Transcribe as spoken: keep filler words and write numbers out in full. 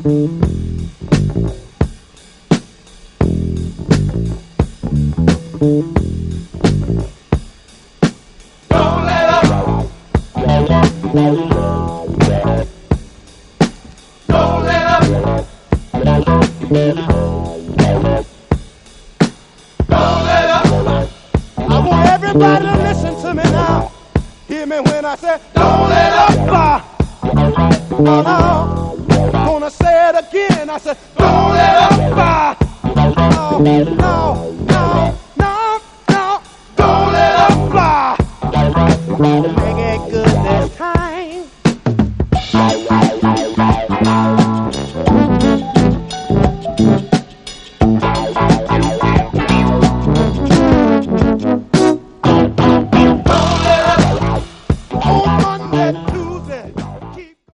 Everybody listen to me now. Hear me when I say, don't let up fly. No, no. Gonna say it again. I said, don't let up fly. No.